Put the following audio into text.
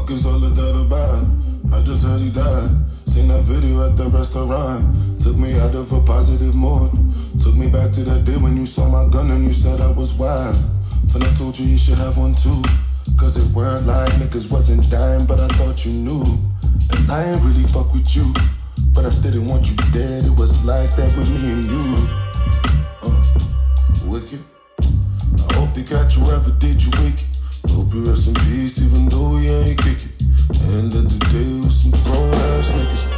fuck is all of that about? I just heard he died. Seen that video at the restaurant. Took me out of a positive mood. Took me back to that day when you saw my gun and you said I was wild. Then I told you should have one too. Cause it weren't like niggas wasn't dying, but I thought you knew. And I ain't really fuck with you, but I didn't want you dead. It was like that with me and you. Wicked. I hope they got you ever did you wicked. Hope you rest in peace even though you ain't kick it. End of the day with some grown ass niggas.